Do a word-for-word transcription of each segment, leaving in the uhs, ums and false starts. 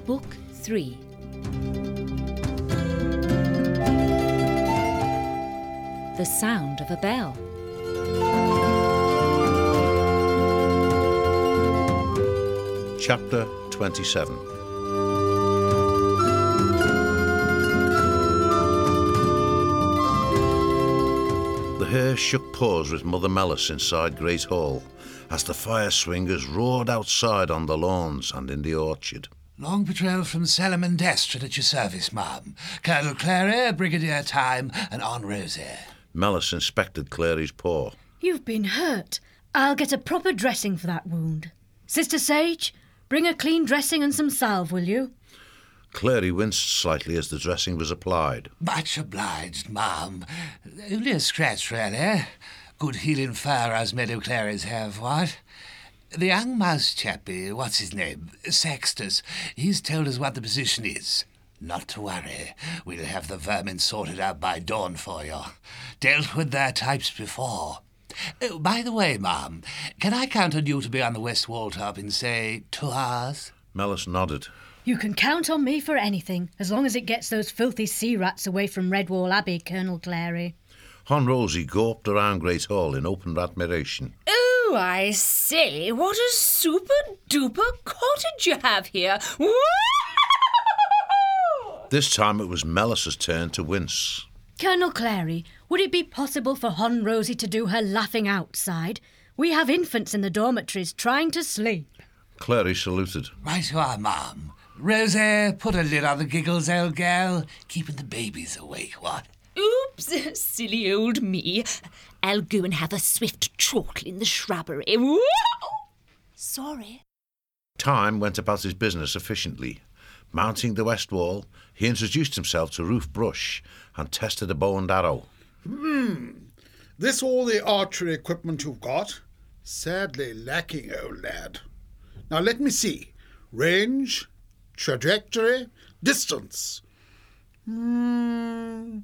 Book three. The Sound of a Bell. Chapter twenty-seven. The hare shook paws with Mother Mellis inside Great Hall as the fire swingers roared outside on the lawns and in the orchard. Long patrol from Salomon Destrin at your service, ma'am. Colonel Clary, Brigadier Time, and Aunt Rosie. Mellis inspected Clary's paw. You've been hurt. I'll get a proper dressing for that wound. Sister Sage, bring a clean dressing and some salve, will you? Clary winced slightly as the dressing was applied. Much obliged, ma'am. Only a scratch, really. Good healing fire as Meadow Clarys have, what? The young mouse chappie, what's his name? Sextus. He's told us what the position is. Not to worry. We'll have the vermin sorted out by dawn for you. Dealt with their types before. Oh, by the way, ma'am, can I count on you to be on the west wall top in, say, two hours? Mellis nodded. You can count on me for anything, as long as it gets those filthy sea rats away from Redwall Abbey, Colonel Clary. Hon Rosie gawped around Great Hall in open admiration. Oh, I say, what a super-duper cottage you have here. This time it was Mellis's turn to wince. Colonel Clary, would it be possible for Hon Rosie to do her laughing outside? We have infants in the dormitories trying to sleep. Clary saluted. Right you are, ma'am. Rosie, put a lid on the giggles, old gal. Keeping the babies awake, what? Oops, silly old me. I'll go and have a swift chortle in the shrubbery. Sorry. Time went about his business efficiently. Mounting the west wall, he introduced himself to Ruth Brush and tested a bow and arrow. Hmm. This all the archery equipment you've got? Sadly lacking, old lad. Now let me see. Range, trajectory, distance. Hmm.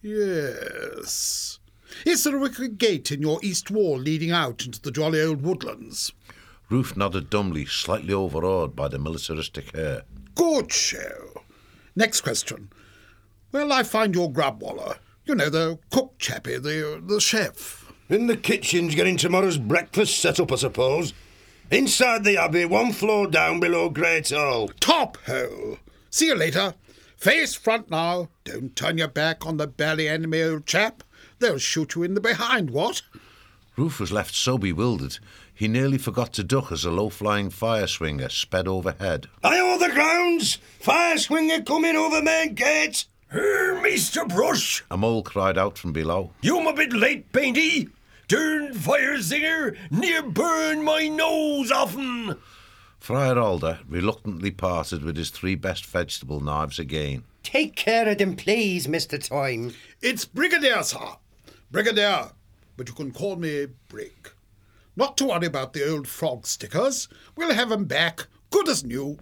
Yes. Is there a wicket gate in your east wall leading out into the jolly old woodlands? Ruth nodded dumbly, slightly overawed by the militaristic hare. Good show. Next question. Where'll I find your grubwaller? You know, the cook chappie, the, the chef. In the kitchens getting tomorrow's breakfast set up, I suppose. Inside the Abbey, one floor down below Great Hall. Top hole. See you later. Face front now. Don't turn your back on the bally enemy, old chap. They'll shoot you in the behind, what? Ruth was left so bewildered, he nearly forgot to duck as a low-flying fire swinger sped overhead. Aye, all the grounds! Fire swinger coming over main gate! Here, Mister Brush! A mole cried out from below. You'm a bit late, Painty. Darn fire singer, near burn my nose often. Friar Alder reluctantly parted with his three best vegetable knives again. Take care of them, please, Mister Time. It's Brigadier, sir. Brigadier, but you can call me Brig. Not to worry about the old frog stickers. We'll have 'em back, good as new.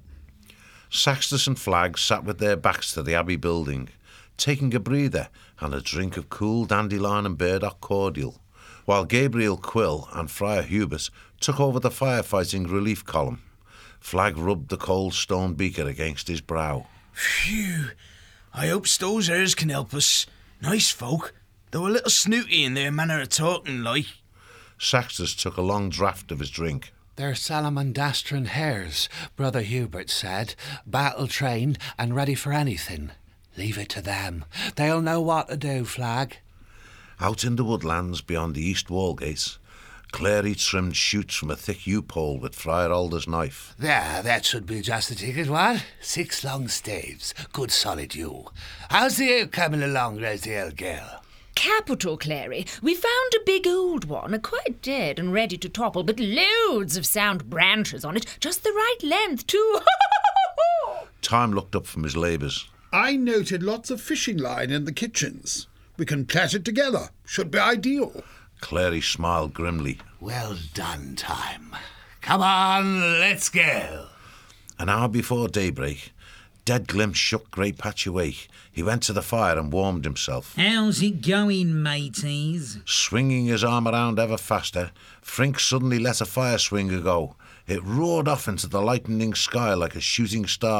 Saxtus and Flag sat with their backs to the Abbey building, taking a breather and a drink of cool dandelion and burdock cordial, while Gabriel Quill and Friar Hubert took over the firefighting relief column. Flag rubbed the cold stone beaker against his brow. Phew, I hope those hares can help us. Nice folk, though a little snooty in their manner of talking, like. Saxtus took a long draught of his drink. They're Salomon Destrin hares, Brother Hubert said, battle-trained and ready for anything. Leave it to them. They'll know what to do, Flag. Out in the woodlands beyond the east wall gate, Clary trimmed shoots from a thick yew pole with Friar Alder's knife. There, that should be just the ticket, what? Six long staves, good solid yew. How's the yew coming along, Rosie, old girl? Capital, Clary. We found a big old one, quite dead and ready to topple, but loads of sound branches on it, just the right length, too. Time looked up from his labours. I noted lots of fishing line in the kitchens. We can plait it together. Should be ideal. Clary smiled grimly. Well done, Time. Come on, let's go. An hour before daybreak, Dead Glim shook Great Patch awake. He went to the fire and warmed himself. How's it going, mateys? Swinging his arm around ever faster, Frink suddenly let a fire swinger go. It roared off into the lightening sky like a shooting star.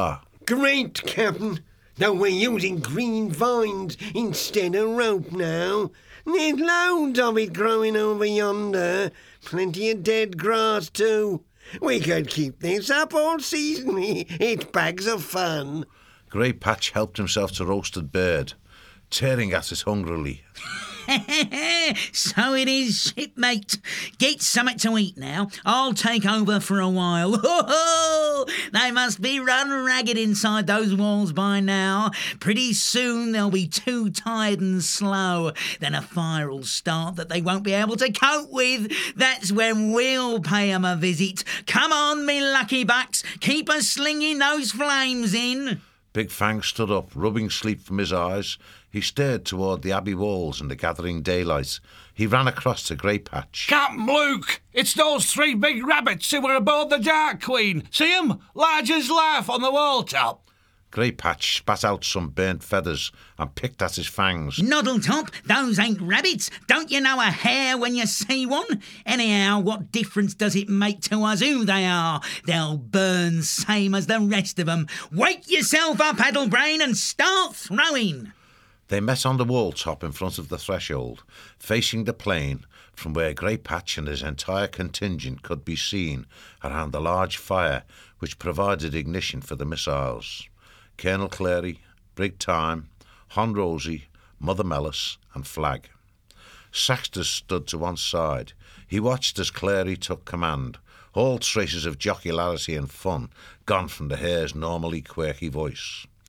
Great, Captain. Now we're using green vines instead of rope now. There's loads of it growing over yonder. Plenty of dead grass, too. We could keep this up all season. It's bags of fun. Grey Patch helped himself to roasted bird, tearing at it hungrily. So it is, shipmate. Get something to eat now. I'll take over for a while. They must be run ragged inside those walls by now. Pretty soon they'll be too tired and slow. Then a fire'll start that they won't be able to cope with. That's when we'll pay 'em a visit. Come on, me lucky bucks. Keep a slinging those flames in. Big Fang stood up, rubbing sleep from his eyes. He stared toward the abbey walls and the gathering daylight. He ran across to Grey Patch. Captain Luke, it's those three big rabbits who were aboard the Dark Queen. See 'em? Large as life on the wall top. Grey Patch spat out some burnt feathers and picked at his fangs. Noddletop, those ain't rabbits. Don't you know a hare when you see one? Anyhow, what difference does it make to us who they are? They'll burn same as the rest of 'em. Wake yourself up, Addlebrain, and start throwing. They met on the wall top in front of the threshold, facing the plain from where Grey Patch and his entire contingent could be seen around the large fire which provided ignition for the missiles. Colonel Clary, Brig Time, Hon Rosie, Mother Mellis and Flag. Saxtus stood to one side. He watched as Clary took command, all traces of jocularity and fun gone from the hare's normally quirky voice.